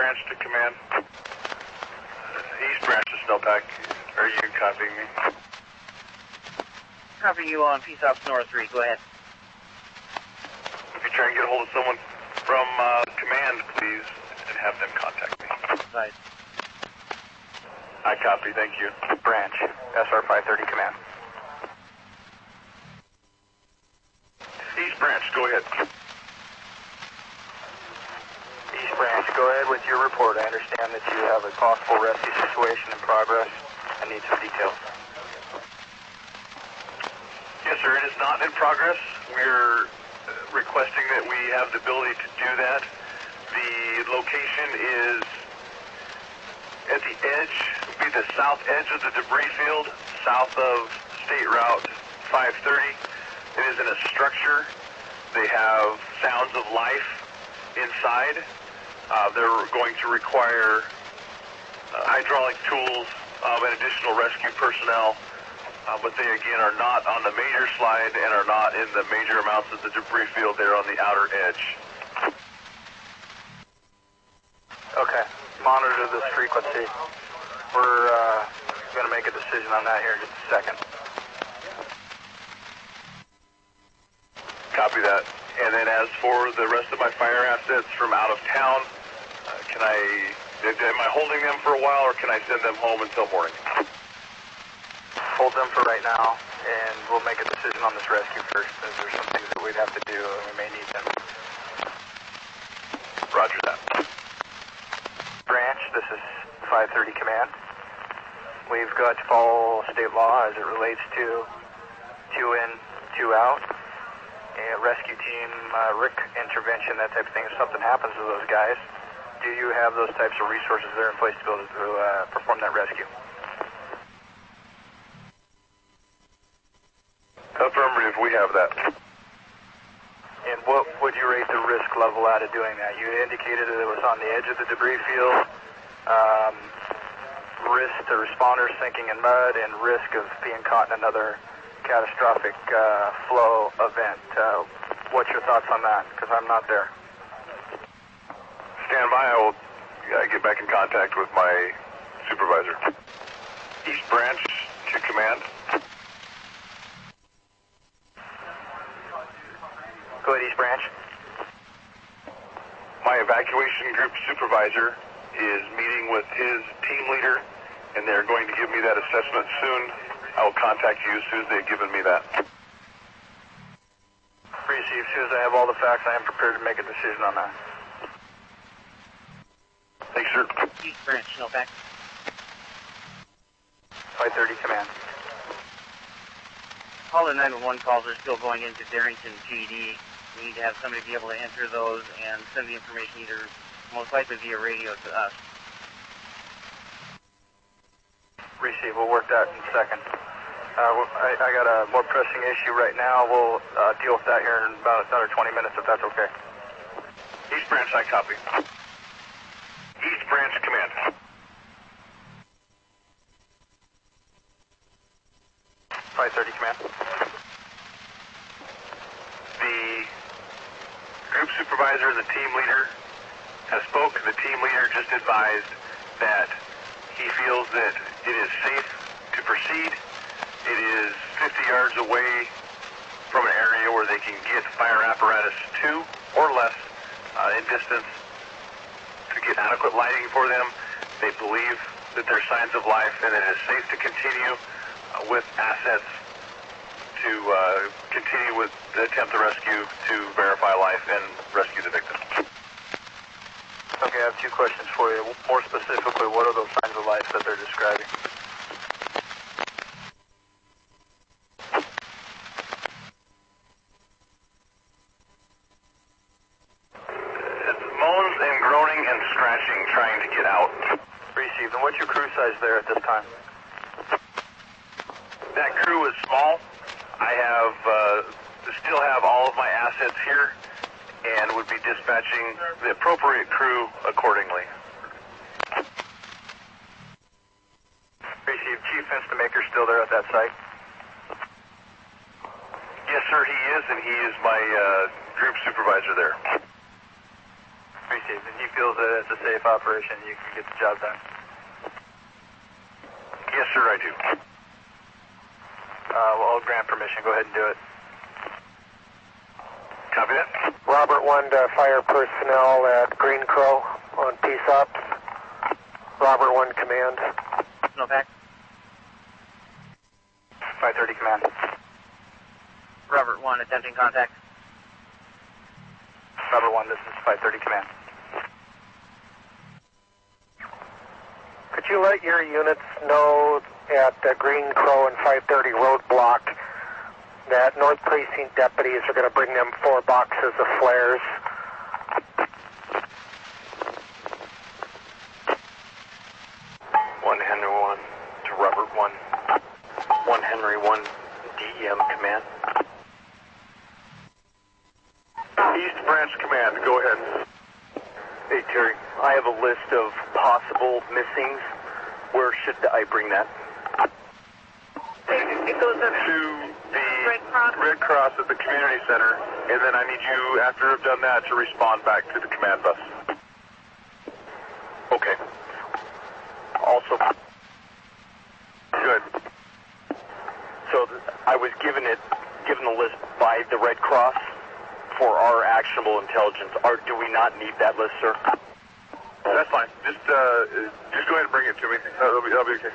Branch to command. East Branch to Snowpack. Are you copying me? Copying you on Peace Ops North 3. Go ahead. If you try and get a hold of someone from command, please, and have them contact me. Right. I copy, thank you. Branch, SR 530 command. East Branch, go ahead. East Branch, go ahead with your report. I understand that you have a possible rescue situation in progress. I need some details. Yes, sir, it is not in progress. We're requesting that we have the ability to do that. The location is at the edge, would be the south edge of the debris field, south of State Route 530. It is in a structure. They have sounds of life inside. They're going to require hydraulic tools and additional rescue personnel, but they again are not on the major slide and are not in the major amounts of the debris field. They're on the outer edge. Okay, monitor this frequency. We're going to make a decision on that here in just a second. Copy that. And then as for the rest of my fire assets from out of town, am I holding them for a while or can I send them home until morning? Hold them for right now, and we'll make a decision on this rescue first. There's some things that we'd have to do, and we may need them. Roger that. Branch, this is 530 command. We've got to follow state law as it relates to 2 in, 2 out. Rescue team, RIC intervention, that type of thing. If something happens to those guys, do you have those types of resources there in place to be able to perform that rescue? Affirmative, we have that. And what would you rate the risk level at of doing that? You indicated that it was on the edge of the debris field, risk to responders sinking in mud, and risk of being caught in another catastrophic flow event. What's your thoughts on that? Because I'm not there. Stand by. I will get back in contact with my supervisor. East Branch to command. Go ahead, East Branch. My evacuation group supervisor is meeting with his team leader, and they're going to give me that assessment soon. I will contact you as soon as they've given me that. Receive. As soon as I have all the facts, I am prepared to make a decision on that. Thanks, sir. East Branch, Snowpack. 530 command. All the 911 calls are still going into Darrington PD. We need to have somebody be able to enter those and send the information either most likely via radio to us. Receive. We'll work that in a second. I got a more pressing issue right now. We'll deal with that here in about another 20 minutes, if that's okay. East Branch, I copy. East Branch, command. .530 command. The group supervisor and the team leader has spoken. The team leader just advised that he feels that it is safe to proceed. It is 50 yards away from an area where they can get fire apparatus 2 or less in distance to get adequate lighting for them. They believe that there are signs of life and that it is safe to continue with assets to continue with the attempt to rescue, to verify life and rescue the victim. Okay, I have 2 questions for you. More specifically, what are those signs of life that they're describing? It's moans and groaning and scratching trying to get out. Received. And what's your crew size there at this time? That crew is small. I still have all of my assets here and would be dispatching the appropriate crew accordingly. Received. Chief Instamaker still there at that site? Yes, sir, he is, and he is my group supervisor there. Appreciate it. And he feels that it's a safe operation, you can get the job done. Yes, sir, I do. Well, I'll grant permission. Go ahead and do it. Copy that. Robert 1 to fire personnel at Green Crow on Peace Ops. Robert 1 command. Snowpack. 530 command. Robert 1 attempting contact. Robert 1, this is 530 command. Could you let your units know at Green Crow and 530 roadblock that North Precinct deputies are going to bring them 4 boxes of flares? Henry 1 to Robert 1. 1 Henry 1, DEM command. East Branch Command, go ahead. Hey Terry, I have a list of possible missings. Where should I bring that? It goes up To the Red Cross. Red Cross at the community center, and then I need you, after I've done that, to respond back to the command bus. Okay. Also, Good. so I was given the list by the Red Cross for our actionable intelligence. Do we not need that list, sir? That's fine. Just go ahead and bring it to me. That'll be okay.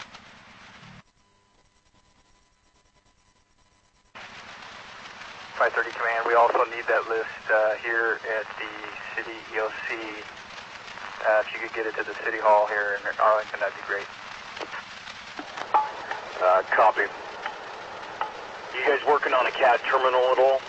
.530 command. We also need that list here at the city EOC. If you could get it to the city hall here in Arlington, that'd be great. Copy. You guys working on a CAD terminal at all?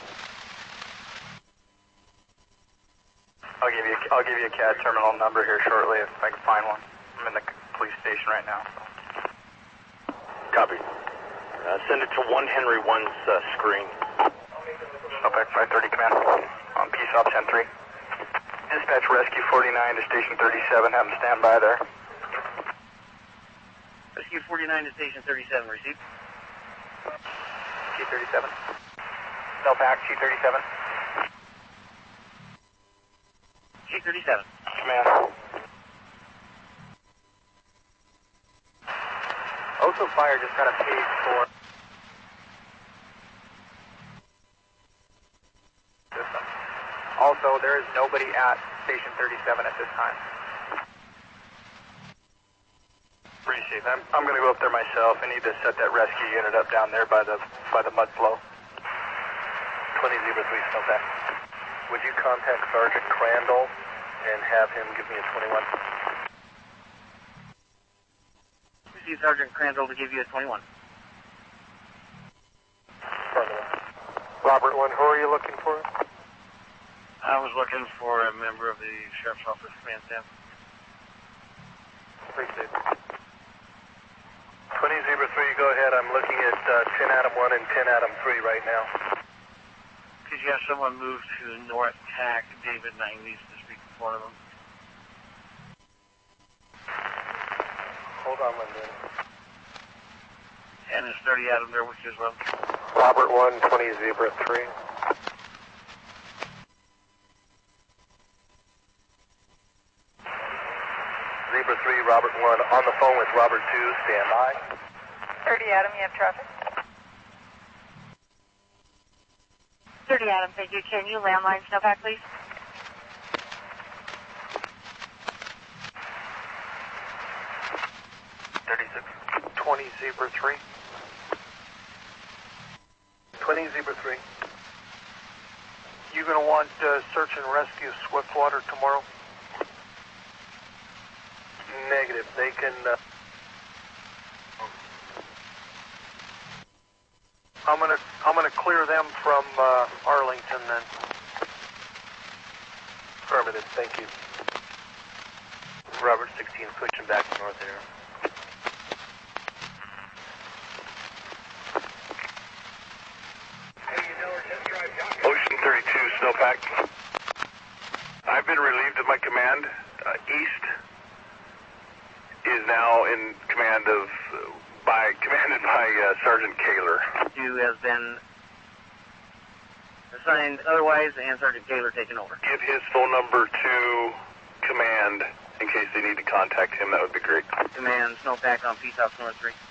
I'll give you a CAD terminal number here shortly if I can find one. I'm in the police station right now. So. Copy. Send it to 1 Henry 1's screen. Snowpack 530 command on Peace Ops 10-3. Dispatch Rescue 49 to Station 37. Have them stand by there. Rescue 49 to Station 37, received. G37. Snowpack G37. G37. Command. Oso Fire just got a page for system. Also, there is nobody at Station 37 at this time. Appreciate it. I'm going to go up there myself. I need to set that rescue unit up down there by the mud flow. 2003 Snowpack. Would you contact Sergeant Crandall and have him give me a 21? Receive Sergeant Crandall to give you a 21. Robert 1, who are you looking for? I was looking for a member of the Sheriff's Office command staff. Appreciate it. 2003, go ahead. I'm looking at 10 Adam 1 and 10 Adam 3 right now. Could you have someone move to North TAC, David 90s, to speak with one of them? Hold on one minute. And is 30 Adam there with you as well? Robert 1, 20 Zebra 3. Zebra 3, Robert 1, on the phone with Robert 2, stand by. 30 Adam, you have traffic? 30 Adam, thank you. Can you landline Snowpack, please? .36. 20 Zebra 3. 20 Zebra 3. You going to want search and rescue Swiftwater tomorrow? Negative. They can... I'm gonna clear them from Arlington then. Affirmative. Thank you. Robert 16, pushing back to North Air. Ocean 32, Snowpack. I've been relieved of my command. East is now in command of, commanded by Sergeant Kaler. You has been Assigned otherwise, and Sergeant Taylor taking over. Give his phone number to command in case they need to contact him. That would be great. Command, snowpack on Peace House North 3.